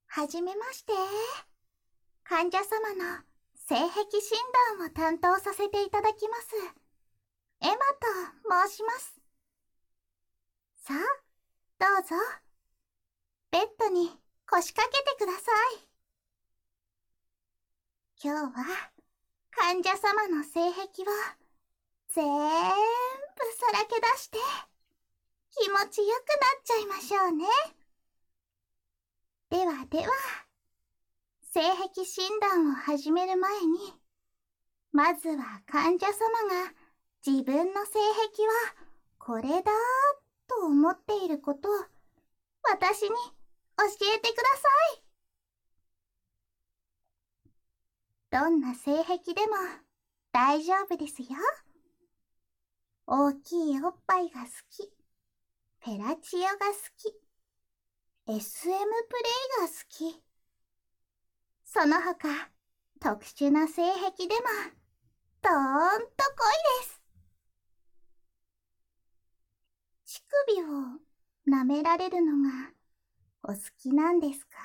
はじめまして。患者様の性癖診断を担当させていただきます。エマと申します。さあ、どうぞ。ベッドに腰掛けてください。今日は患者様の性癖をぜーんぶさらけ出して気持ちよくなっちゃいましょうね。ではでは、性癖診断を始める前に、まずは患者様が自分の性癖はこれだと思っていることを私に教えてください。どんな性癖でも大丈夫ですよ。大きいおっぱいが好き、フェラチオが好き、SM プレイが好き。その他、特殊な性癖でもどーんと濃いです。乳首を舐められるのがお好きなんですか？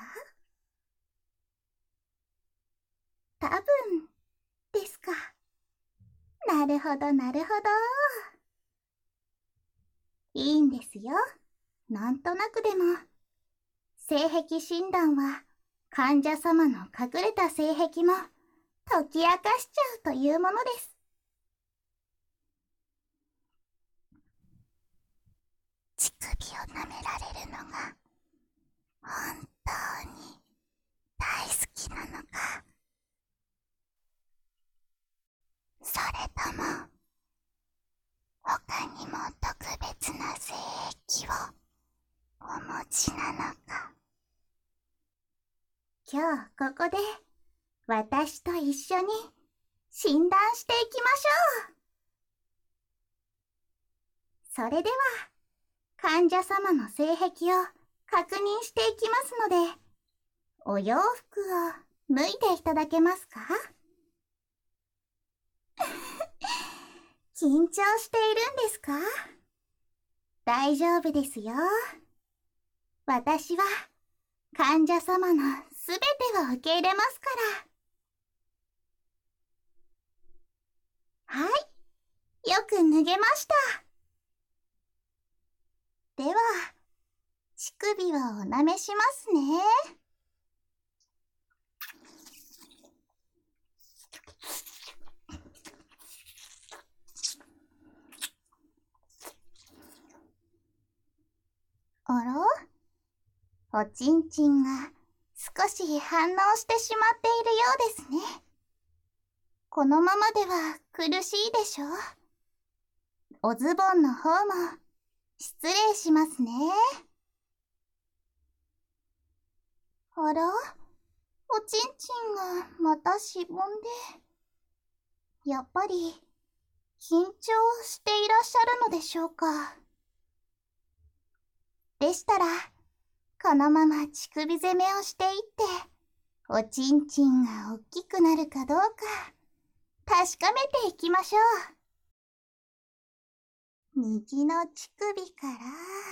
多分ですか。なるほどなるほど。いいんですよ。なんとなくでも。性癖診断は患者様の隠れた性癖も解き明かしちゃうというものです。乳首を舐められるのが本当に大好きなのか、それとも他にも特別な性癖をお持ちなのか。今日ここで私と一緒に診断していきましょう。それでは患者様の性癖を確認していきますので、お洋服を脱いでいただけますか？緊張しているんですか？大丈夫ですよ。私は患者様のすべてを受け入れますから。はい、よく脱げました。では、乳首をお舐めしますね。あら？おちんちんが少し反応してしまっているようですね。このままでは苦しいでしょう。おズボンの方も失礼しますね。あら？おちんちんがまたしぼんで。やっぱり緊張していらっしゃるのでしょうか。でしたら、このまま乳首攻めをしていって、おちんちんが大きくなるかどうか確かめていきましょう。右の乳首から、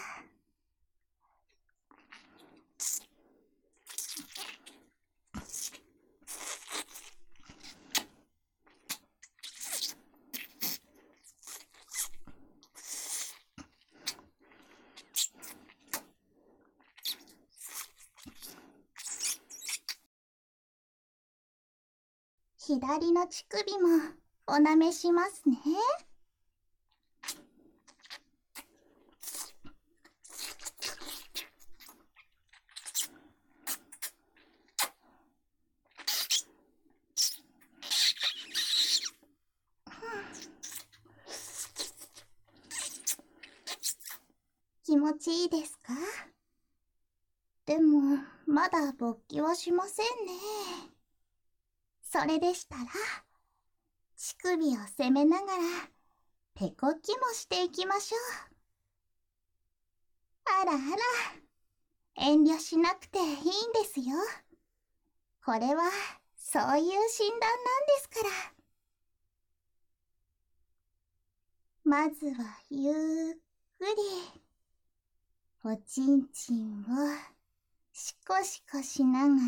左の乳首もお舐めしますね。気持ちいいですか？でも、まだ勃起はしませんね。それでしたら、乳首を攻めながら、手こきもしていきましょう。あらあら、遠慮しなくていいんですよ。これは、そういう診断なんですから。まずはゆっくり、おちんちんをシコシコしながら、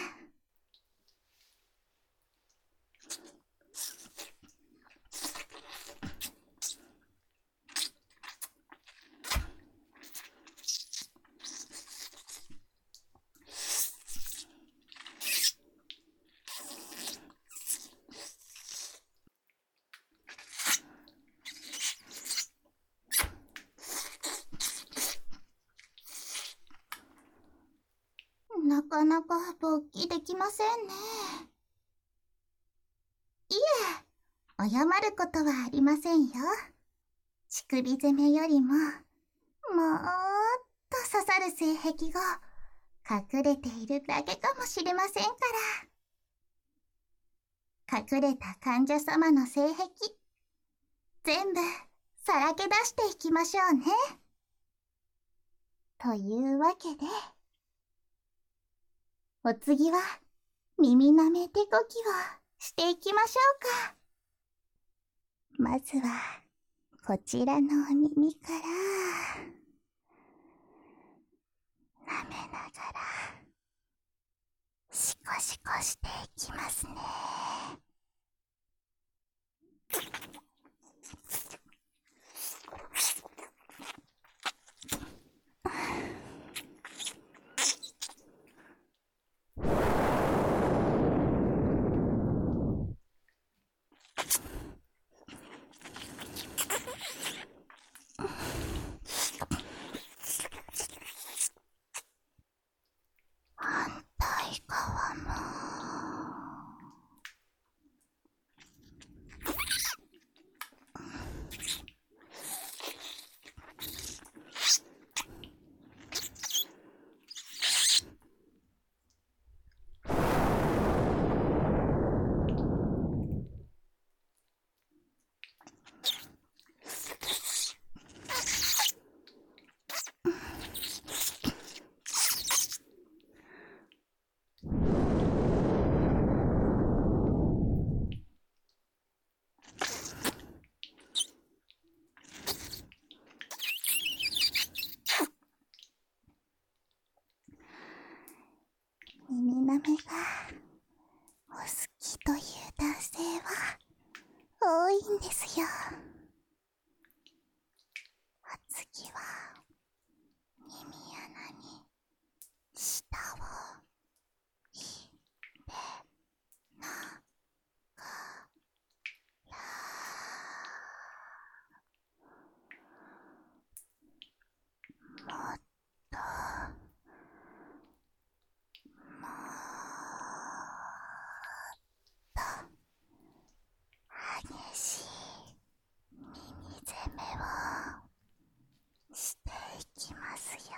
なかなか勃起できませんね。いえ、謝ることはありませんよ。乳首攻めよりも、もーっと刺さる性癖が隠れているだけかもしれませんから。隠れた患者様の性癖、全部さらけ出していきましょうね。というわけで、お次は耳舐め手こきをしていきましょうか。まずはこちらのお耳から舐めながらシコシコしていきますね。反対側も。耳舐めがお好きという男性は多いんですよ。お次は耳穴に舌を入れながら、もっともっと激しい耳攻めをしていきますよ。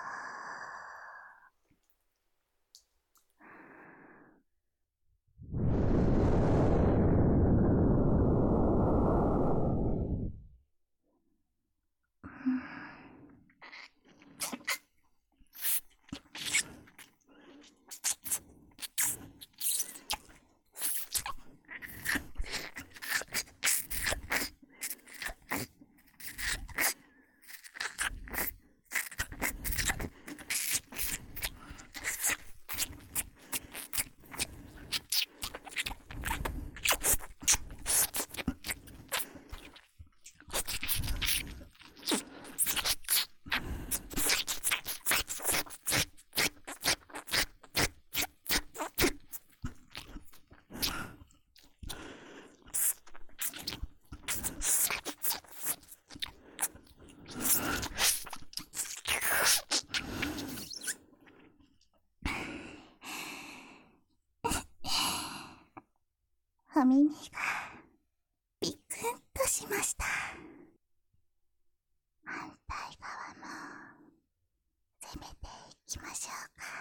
お耳がビクンとしました。反対側も攻めていきましょうか。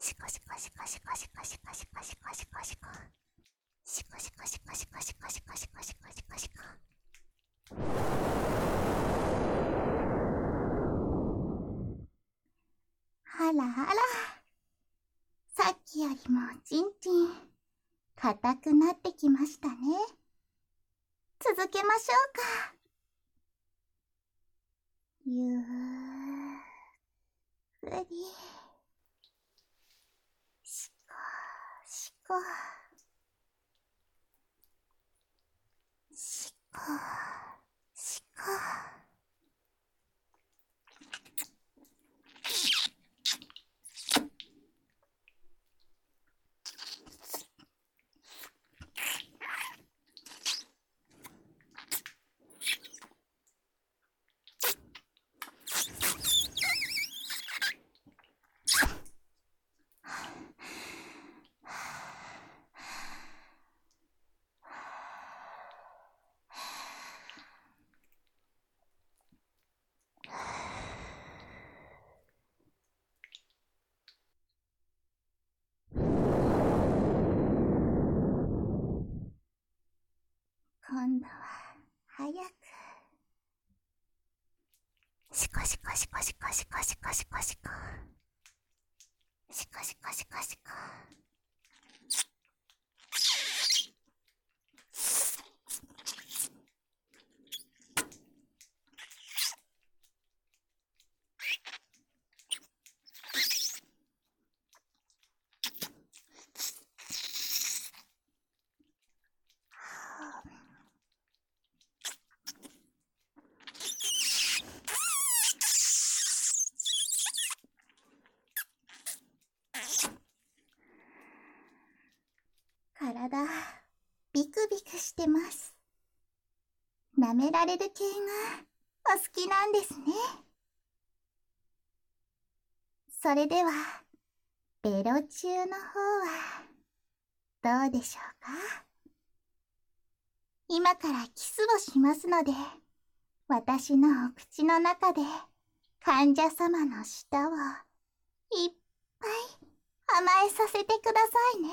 シコシコシコシコシコシコシコシコシコシコ。シコシコシコシコシコシコシコシコシコシコ。あらあら。さっきよりもちんちん硬くなってきましたね。続けましょうか。ゆっくり。しこしこ。しこしこ。今度は早く。シコシコシコシコシコシコシコシコ。シコシコシコシコ。体、ビクビクしてます。舐められる系がお好きなんですね。それでは、ベロ中の方は、どうでしょうか？今からキスをしますので、私のお口の中で患者様の舌をいっぱい甘えさせてくださいね。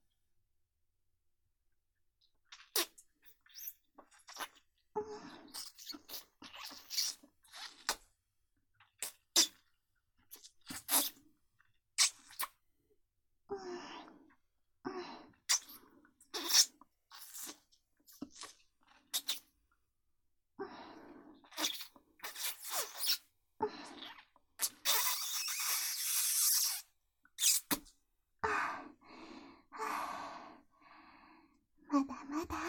まだまだ。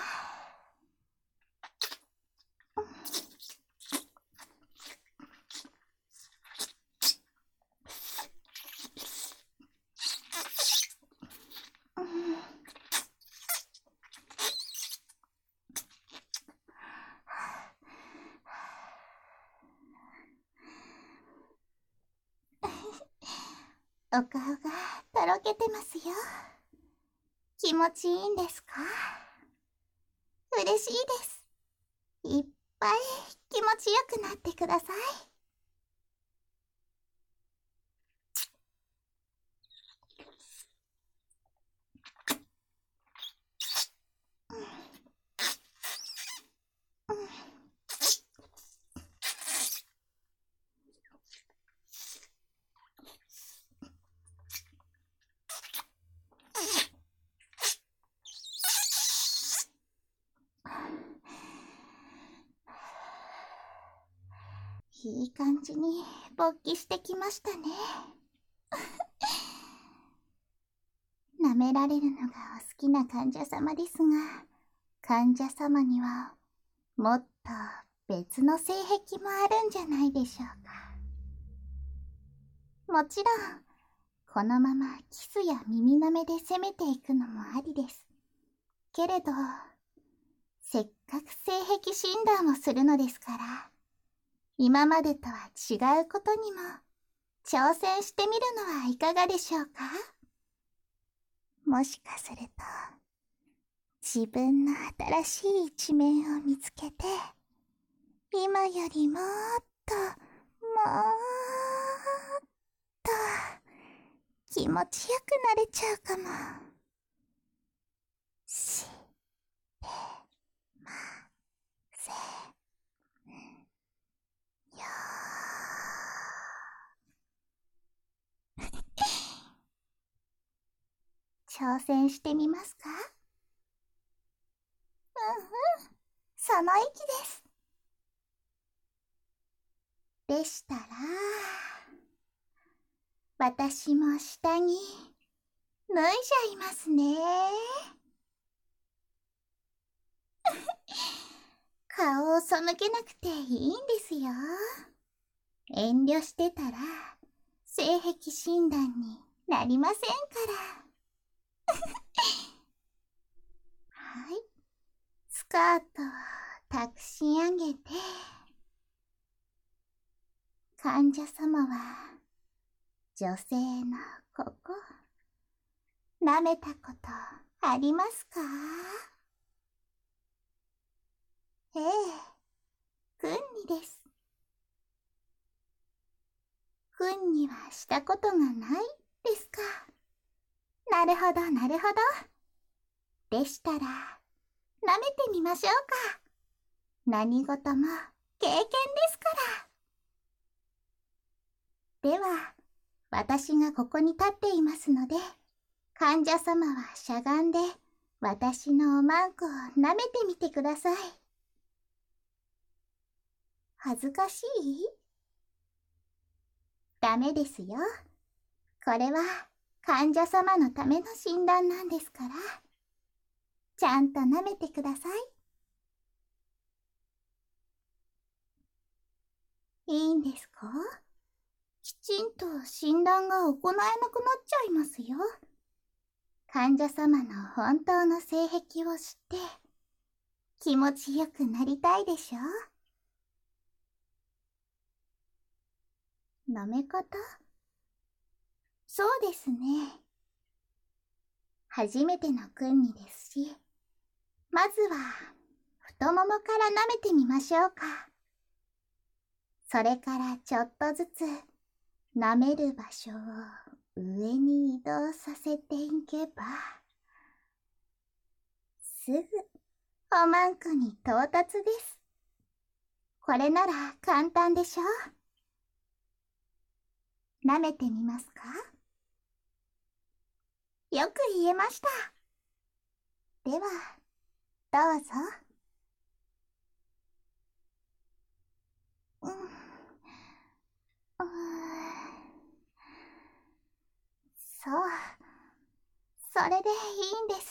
お顔がとろけてますよ。気持ちいいんですか？嬉しいです。いっぱい気持ちよくなってください。いい感じに勃起してきましたね。舐められるのがお好きな患者様ですが、患者様にはもっと別の性癖もあるんじゃないでしょうか。もちろん、このままキスや耳舐めで攻めていくのもありです。けれど、せっかく性癖診断をするのですから、今までとは違うことにも挑戦してみるのはいかがでしょうか？もしかすると、自分の新しい一面を見つけて、今よりもっと、もっと、 気持ちよくなれちゃうかも。し、ま、せ、よ挑戦してみますか？うんうん、その意気です。でしたら、私も下着、脱いじゃいますね。顔を背けなくていいんですよ。遠慮してたら、性癖診断になりませんから。はい。スカートをたくし上げて、患者様は女性のここ、舐めたことありますか？ええ、君にです。君にはしたことがないですか。なるほど、なるほど。でしたら、舐めてみましょうか。何事も経験ですから。では、私がここに立っていますので、患者様はしゃがんで、私のおまんこを舐めてみてください。恥ずかしい？ダメですよ。これは患者様のための診断なんですから。ちゃんと舐めてください。いいんですか？きちんと診断が行えなくなっちゃいますよ。患者様の本当の性癖を知って気持ちよくなりたいでしょ？舐め方？そうですね。初めての君にですし、まずは太ももから舐めてみましょうか。それからちょっとずつ舐める場所を上に移動させていけば、すぐおまんこに到達です。これなら簡単でしょ？舐めてみますか？よく言えました。では、どうぞ。うん、そう、それでいいんです。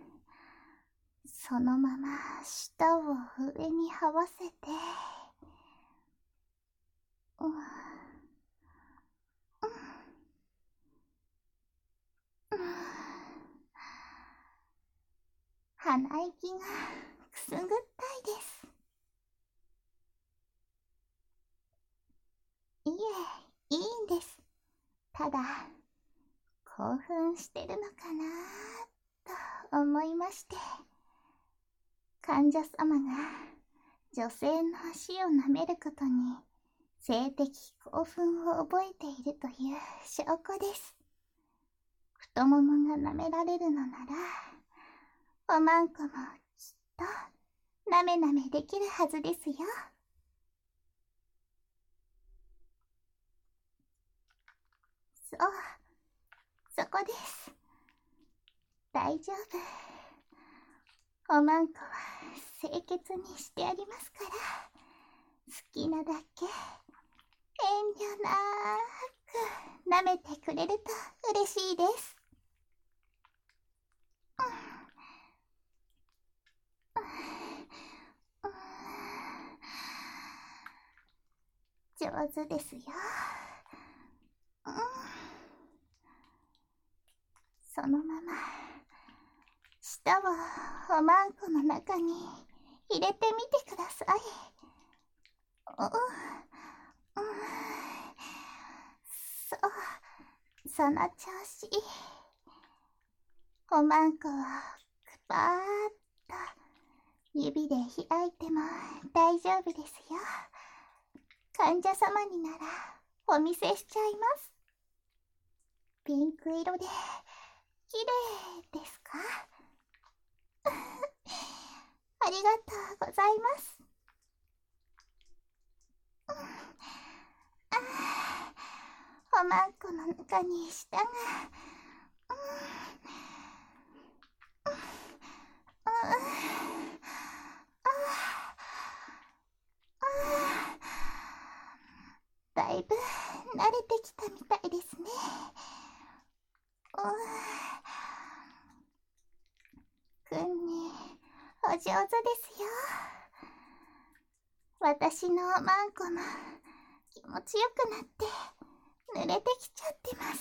そのまま舌を上に這わせて、うん、うん、鼻息がくすぐったいです。いえ、いいんです。ただ、興奮してるのかなと思いまして。患者様が女性の足を舐めることに性的興奮を覚えているという証拠です。太ももが舐められるのなら、おまんこもきっとなめなめできるはずですよ。そう、そこです。大丈夫。おまんこは清潔にしてありますから、好きなだけ遠慮なく舐めてくれると嬉しいです。上手ですよ。そのまま舌をおまんこの中に入れてみてください。そう、その調子。おまんこをくぱーっと指で開いても大丈夫ですよ。患者様にならお見せしちゃいます。 ピンク色で綺麗ですか？ありがとうございます。おまんこの中に舌が、だいぶ慣れてきたみたいですね。くんにお上手ですよ。私のまんこも気持ちよくなって濡れてきちゃってます。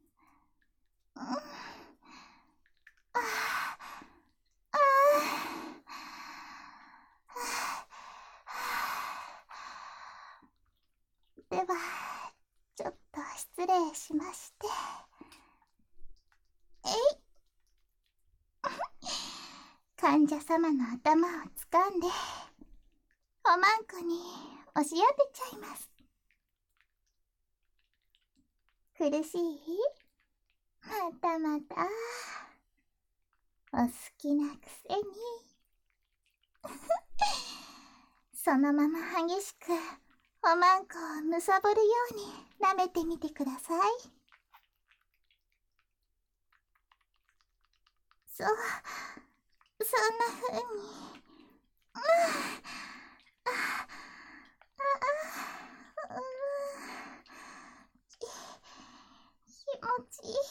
では、ちょっと失礼しまして。患者様の頭を掴んで、おまんこに押し当てちゃいます。苦しい？またまた。お好きなくせに。そのまま激しくおまんこをむさぼるように舐めてみてください。そんな風に。気持ちいい。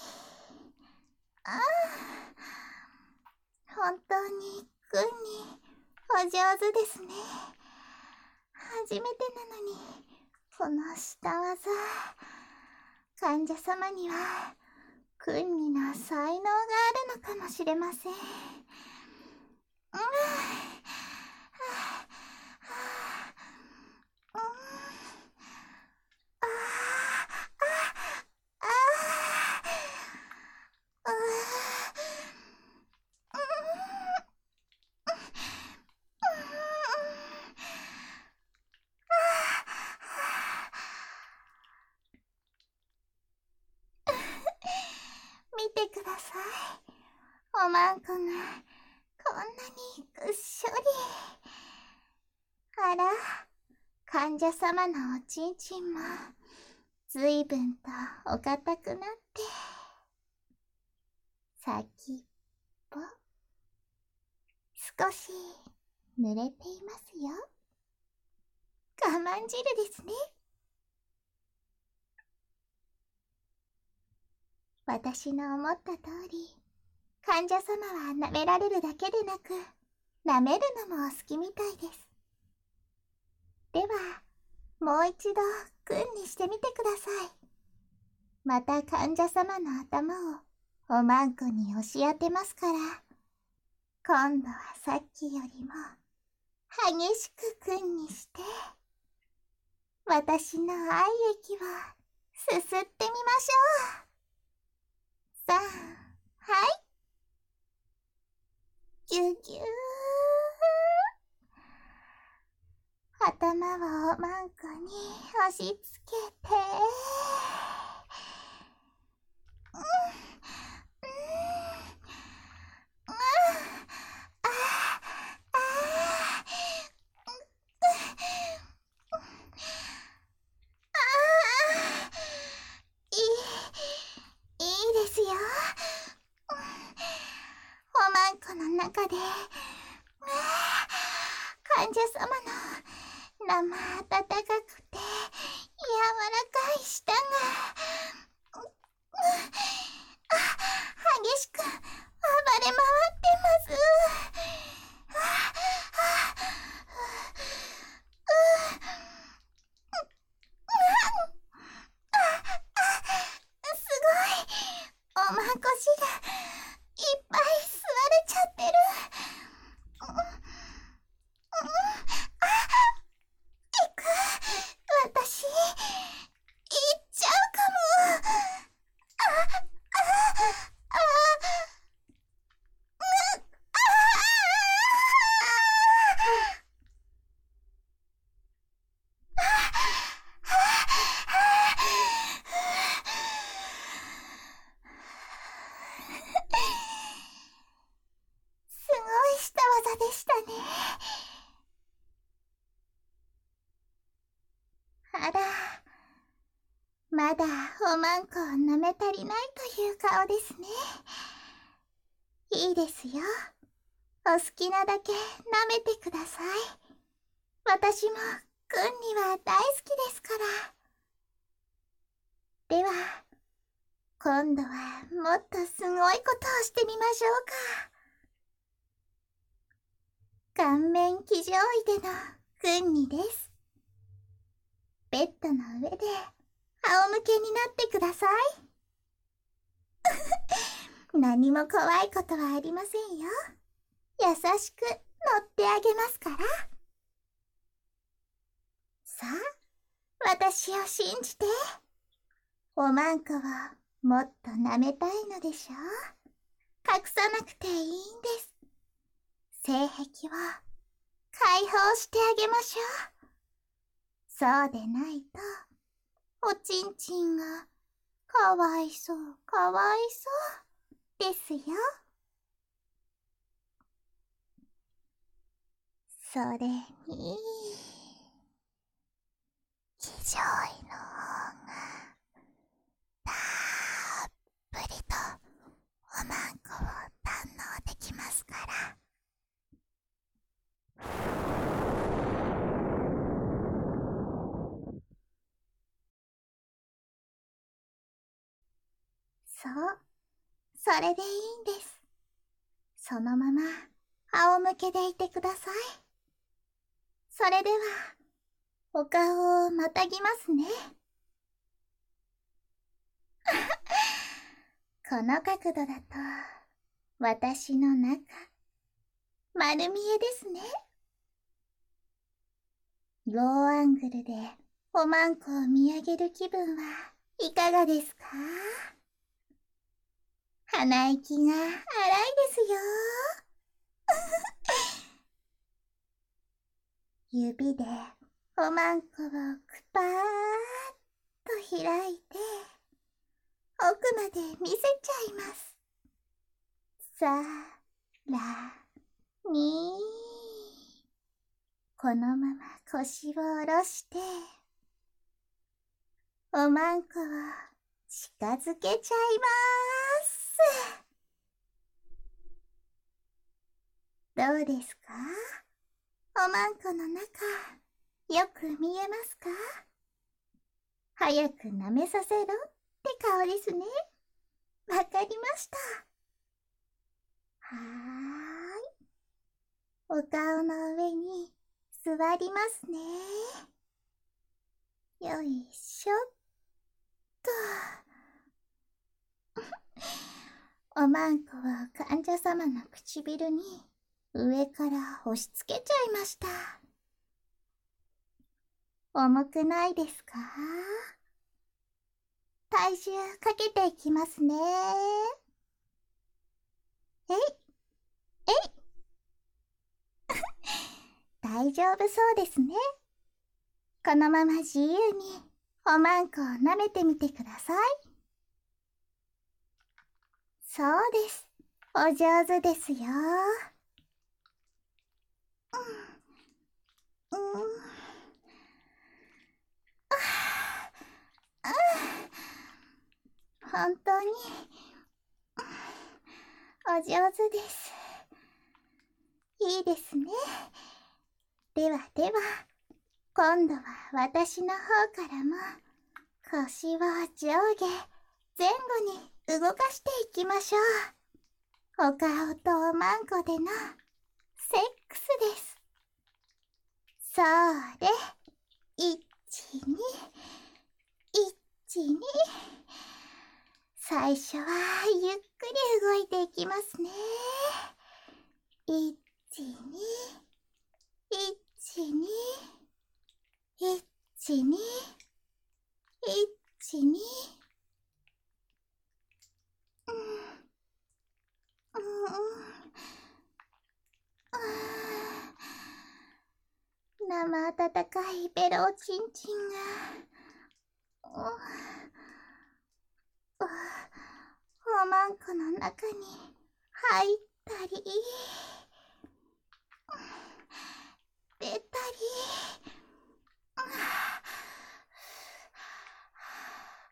本当にくんにお上手ですね。初めてなのに、この下技。患者様にはくんにの才能があるのかもしれません。見てください。おまんこがこんなにぐっしょり。あら、患者様のおちんちんもずいぶんとお堅くなって、先っぽ少し濡れていますよ。我慢汁ですね。私の思った通り、患者様は舐められるだけでなく、舐めるのもお好きみたいです。では、もう一度くんにしてみてください。また患者様の頭をおまんこに押し当てますから、今度はさっきよりも激しくくんにして、私の愛液をすすってみましょう。さあ、はい。ぎゅぎゅー。頭をおまんこに押し付けて、いいですよ。おまんこの中で、患者様の生温かくて柔らかい舌が激しく暴れ回ってます。すごい、おまんこ汁いっぱい吸われちゃってる。私、行っちゃうかも。 まだおまんこを舐め足りないという顔ですね。いいですよ。お好きなだけ舐めてください。私もくんには大好きですから。では、今度はもっとすごいことをしてみましょうか。顔面騎乗位でのくんにです。ベッドの上で仰向けになってください。何も怖いことはありませんよ。優しく乗ってあげますから。さあ、私を信じて。おまんこをもっと舐めたいのでしょ。隠さなくていいんです。性癖を解放してあげましょう。そうでないと、おちんちんがかわいそうかわいそうですよ。それに、騎乗位の方がたっぷりとおまんこを堪能できますから。そう、それでいいんです。そのまま仰向けでいてください。それでは、お顔をまたぎますね。この角度だと、私の中、丸見えですね。ローアングルでおまんこを見上げる気分はいかがですか？鼻息が荒いですよ。指でおまんこをくぱーっと開いて、奥まで見せちゃいます。さらに、このまま腰を下ろして、おまんこを近づけちゃいます。どうですか？おまんこの中、よく見えますか？早く舐めさせろって顔ですね。わかりました。はーい。お顔の上に座りますね。よいしょっと。おまんこは患者様の唇に上から押し付けちゃいました。重くないですか？体重かけていきますね。えい、えい。大丈夫そうですね。このまま自由におまんこを舐めてみてください。そうです。お上手ですよ。うん、うん。本当にお上手です。いいですね。ではでは、今度は私の方からも腰を上下前後に動かしていきましょう。お顔とおまんこでのセックスです。それ、1、2、1、2。最初はゆっくり動いていきますね。1、2、1、2、1、2、1、2。うん、うん、うん。生温かいベロおちんちんが、おまんこの中に入ったり、出たり、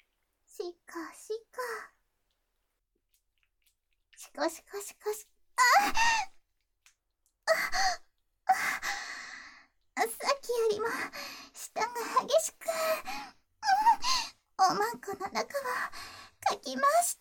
しこしこ。しこしこしこし。さっきよりも舌が激しく、おまんこの中をかき回して、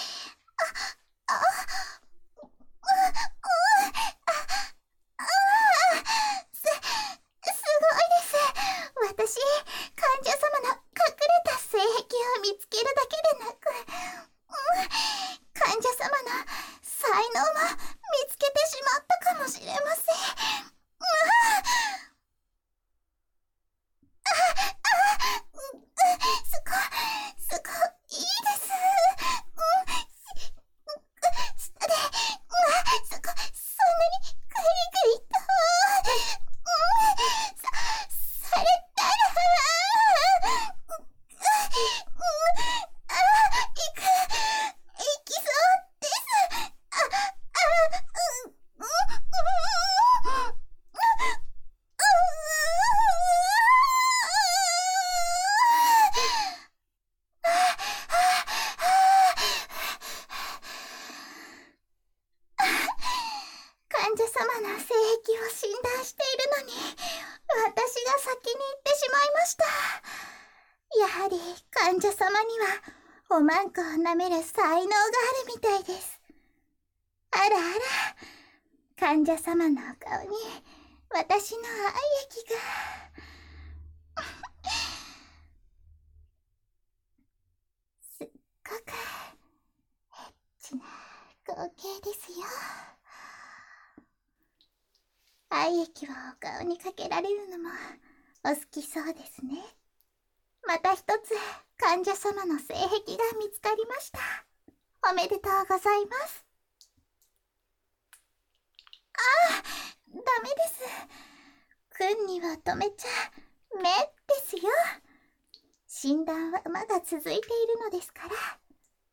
すごいです。私、患者様の隠れた性癖を見つけるだけでなく、患者様の才能も見つけてしまったかもしれません。すごいいです。舌で、そんなにグイグイと、されたら、いきそうです。患者様の性癖を診断しているのに、私が先に行ってしまいました。やはり患者様にはおまんこを舐める才能があるみたいです。あらあら、患者様のお顔に私の愛液が。すっごくエッチな光景ですよ。愛液をお顔にかけられるのもお好きそうですね。また一つ患者様の性癖が見つかりました。おめでとうございます。ダメです。君には止めちゃめですよ。診断はまだ続いているのですから、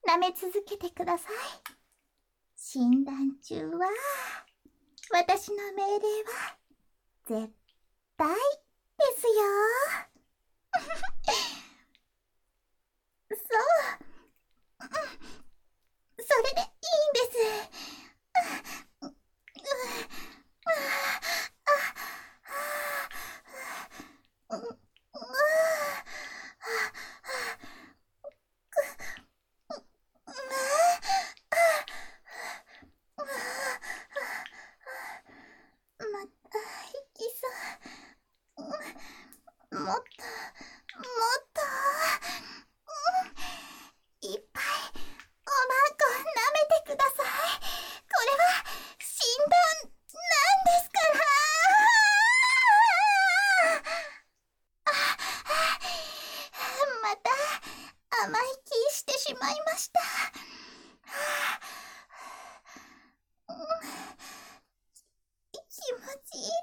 舐め続けてください。診断中は私の命令は絶対ですよ。そう、それでいいんです。また行きそう。もっといっぱいおまんこ舐めてください。これは診断なんですから。また甘い気してしまいました。気持ちいいです。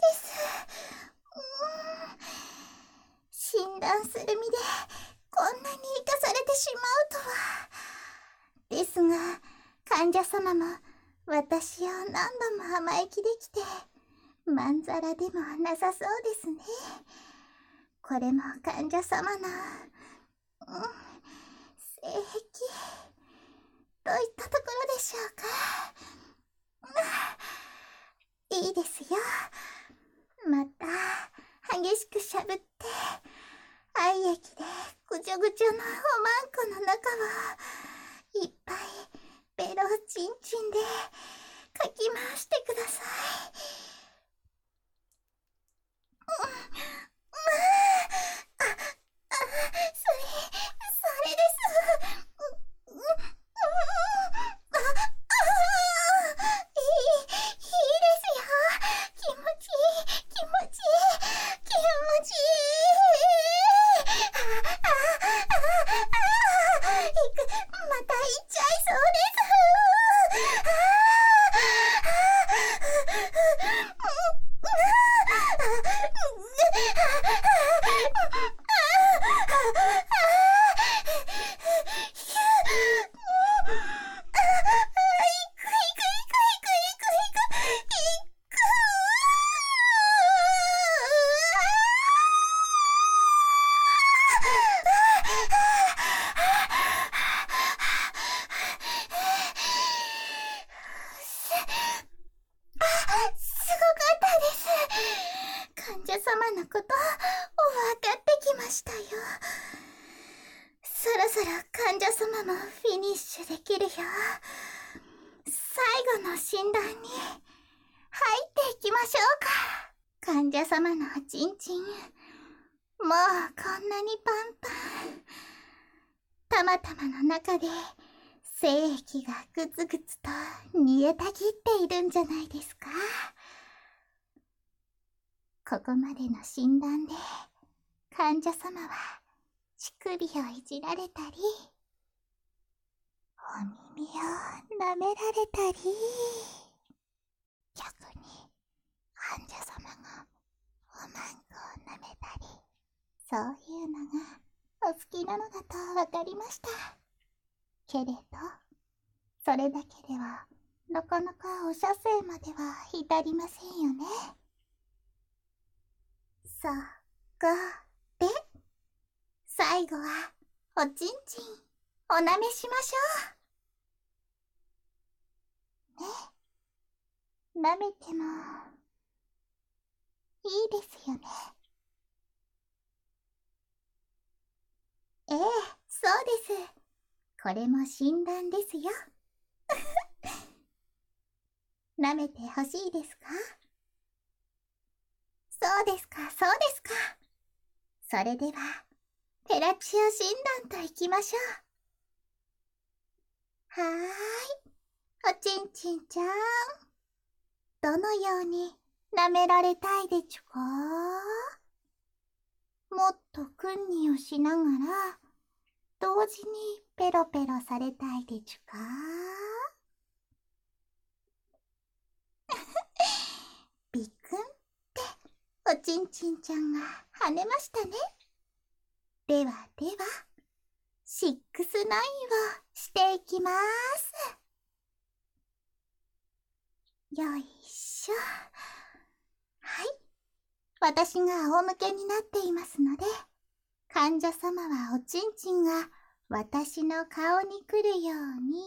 診断する身でこんなに生かされてしまうとは。ですが患者様も私を何度も甘えきできてまんざらでもなさそうですね。これも患者様の、性癖といったところでしょうか。いいですよ。また激しくしゃぶって愛液でぐちょぐちょのおまんこの中をいっぱいベロチンチンでかき回してください。それです。いいですよ。気持ちいい。また行っちゃいそうです。 のこと分かってきましたよ。そろそろ患者様もフィニッシュできるよ。最後の診断に入っていきましょうか。患者様のおちんちん、もうこんなにパンパン。たまたまの中で精液がグツグツと煮えたぎっているんじゃないですか。ここまでの診断で患者様は乳首をいじられたり、お耳を舐められたり、逆に患者様がおまんこを舐めたり、そういうのがお好きなのだとわかりました。けれど、それだけではなかなかお射精までは至りませんよね。そこで、最後はおちんちんお舐めしましょう。ね。舐めてもいいですよね。ええ、そうです。これも診断ですよ。舐めてほしいですか？そうですか、そうですか。それでは、フェラチオ診断といきましょう。はーい。おちんちんちゃん。どのように舐められたいでちゅか？もっとくんにをしながら、同時にペロペロされたいでちゅか？びっくんっておちんちんちゃんが跳ねましたね。ではでは、6-9をしていきます。よいしょ。はい。私が仰向けになっていますので、患者様はおちんちんが私の顔に来るように、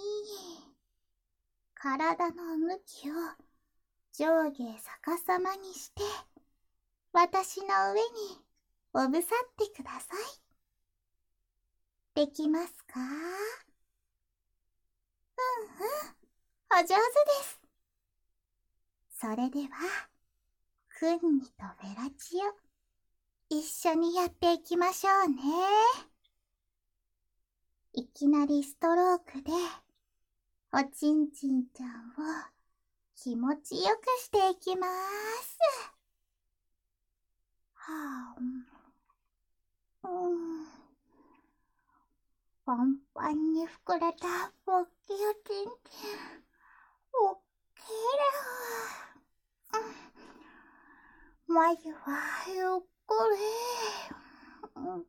体の向きを上下逆さまにして、私の上におぶさってください。できますか？お上手です。それでは、くんにとフェラチオ、一緒にやっていきましょうね。いきなりストロークで、おちんちんちゃんを気持ちよくしていきます。はあ、パンパンに膨れたおっきいおちんちん、おっきいな。まずはゆっくり。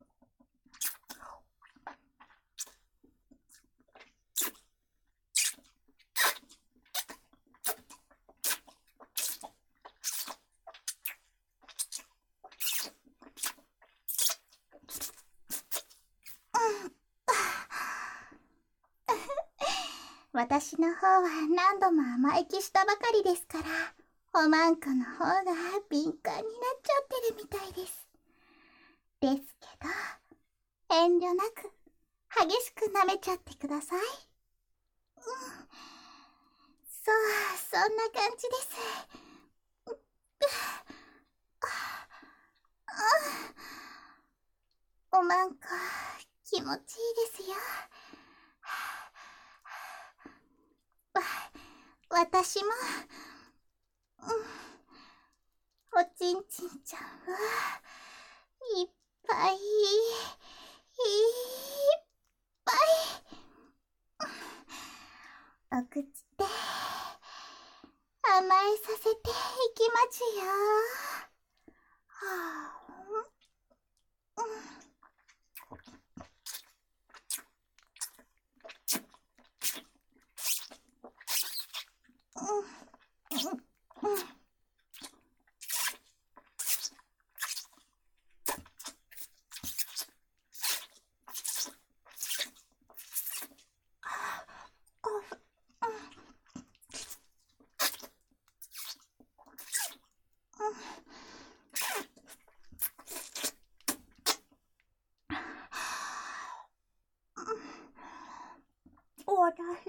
私の方は何度も甘えきしたばかりですから、おまんこの方が敏感になっちゃってるみたいです。ですけど、遠慮なく激しく舐めちゃってください。そう、そんな感じです。おまんこ、気持ちいいですよ。私も、おちんちんちゃんはいっぱいいっぱいお口で甘えさせていきますよ。は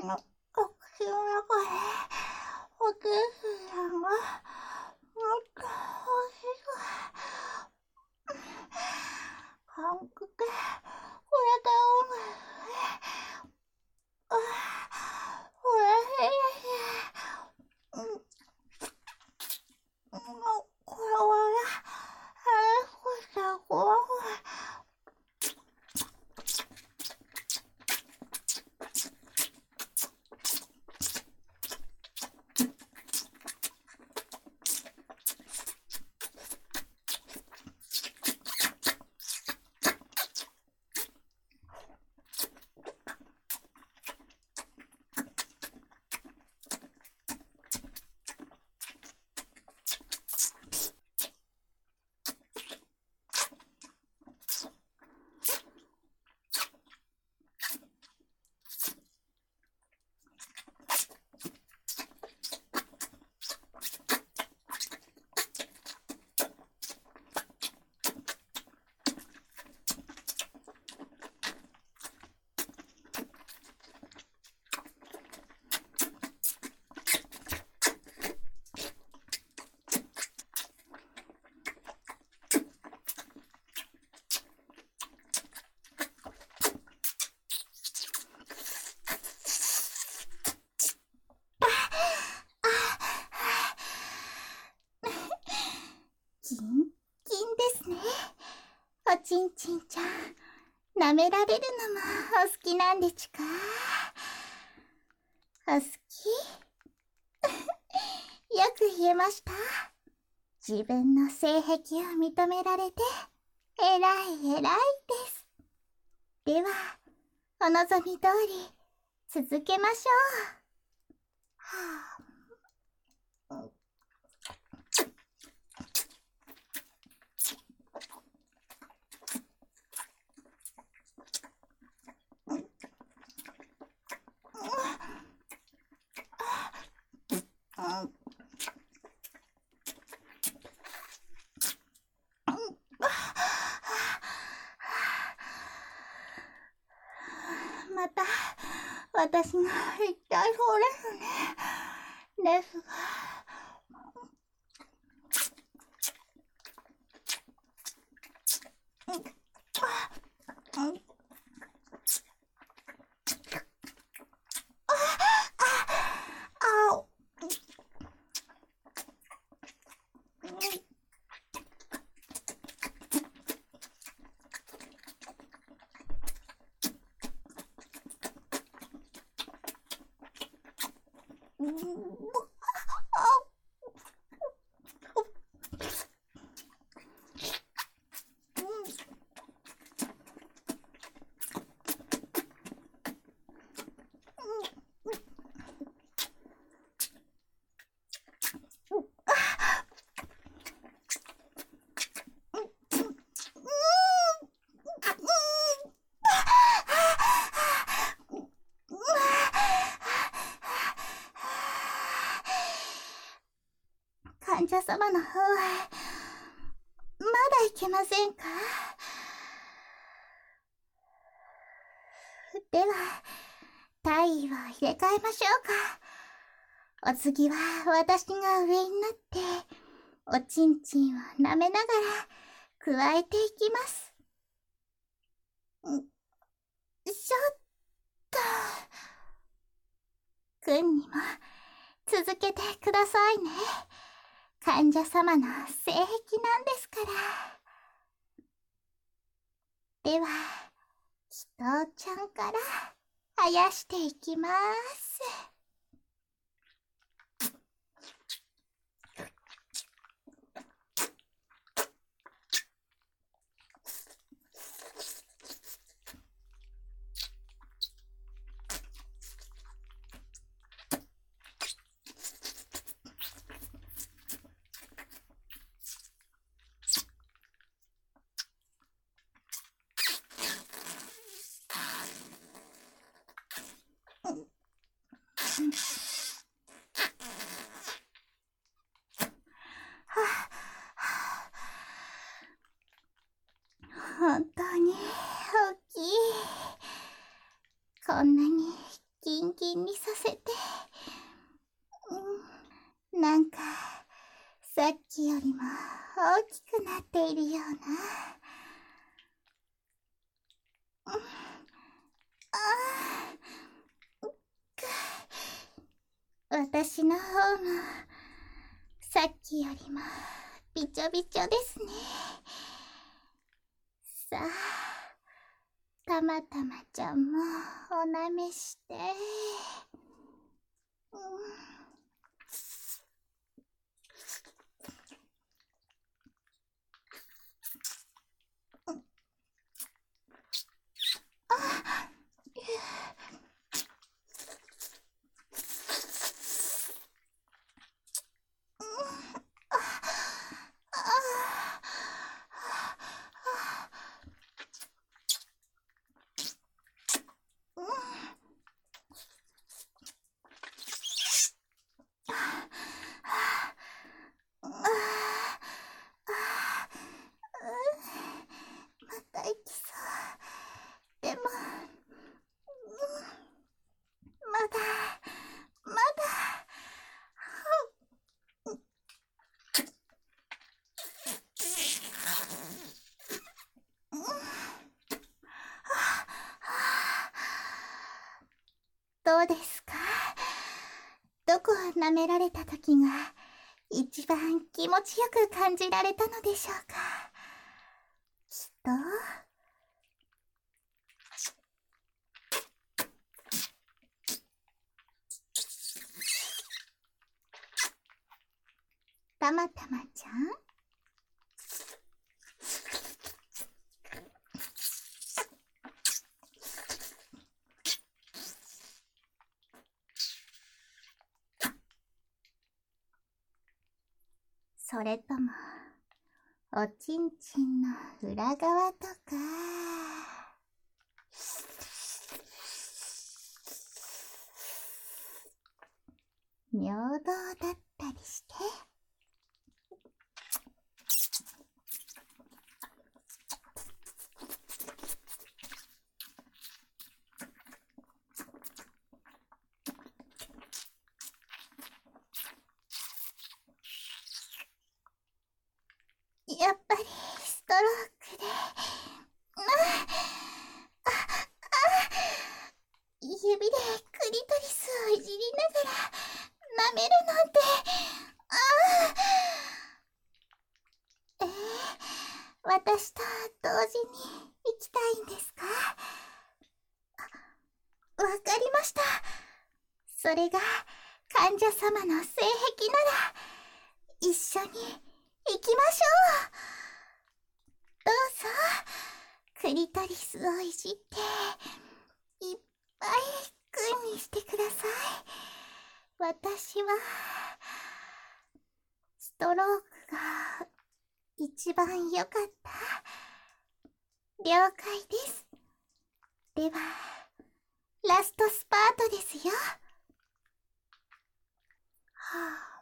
お口の中でお天使さんがもっと欲しく韓国これだ音楽おやしいです。これはね、少しは怖くキンキンですね。おちんちんちゃん、舐められるのもお好きなんでちか？お好き？よく言えました。自分の性癖を認められて、えらいえらいです。では、お望み通り、続けましょう。はあ、また私が言っちゃいそうですね。ですが、あお。患者様の方は、まだいけませんか？では、体位を入れ替えましょうか。お次は私が上になって、おちんちんを舐めながら加えていきます。ちょっと。くんにも続けてくださいね。患者様の性癖なんですから。では、きとうちゃんから生やしていきます。本当に大きい。こんなにキンキンになんかさっきよりも大きくなっているような。私の方もさっきよりもびちょびちょですね。さあ、たまたまちゃんもおなめして。また行きそう。でも、まだどうですか？どこを舐められた時が一番気持ちよく感じられたのでしょうか？きっとたまたまちゃん、それともおちんちんの裏側とか尿道だったりして。やっぱりストロークで、指でクリトリスをいじりながら舐めるなんて、私と同時に行きたいんですか？わかりました。それが患者様の性癖なら一緒に行きましょう。どうぞクリトリスをいじっていっぱいグミしてください。私はストロークが一番良かった。了解です。ではラストスパートですよ。はあ、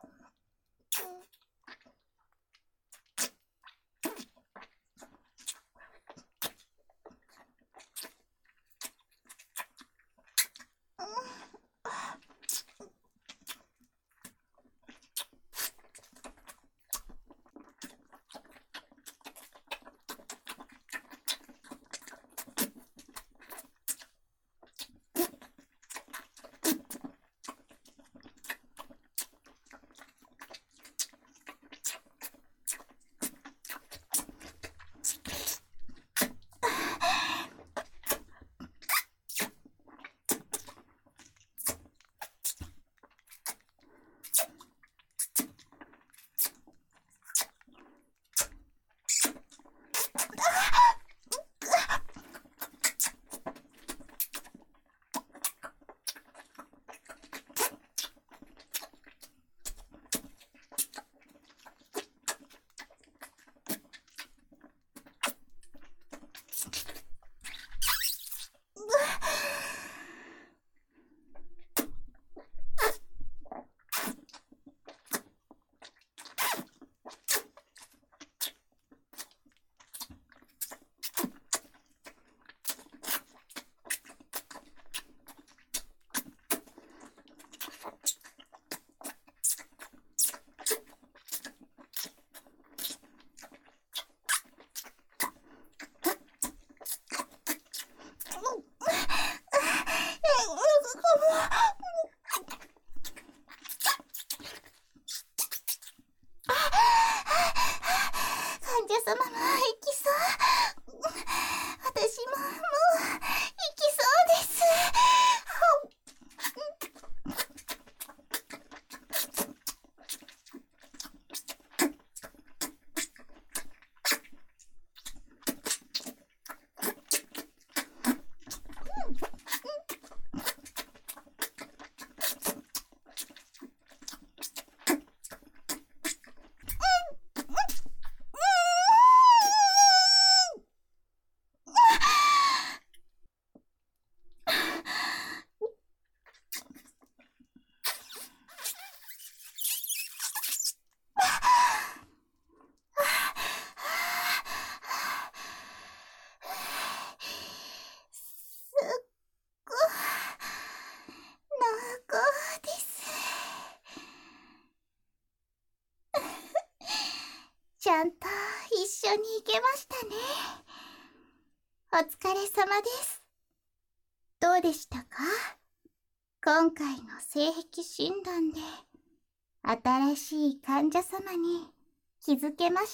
ちゃんと一緒に行けましたね。お疲れ様です。どうでしたか？今回の性癖診断で新しい患者様に気づけました？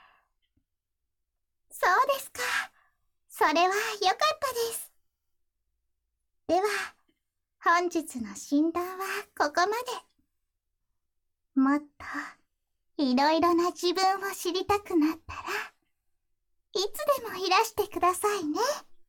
そうですか。それは良かったです。では、本日の診断はここまで。もっといろいろな自分を知りたくなったら、いつでもいらしてくださいね。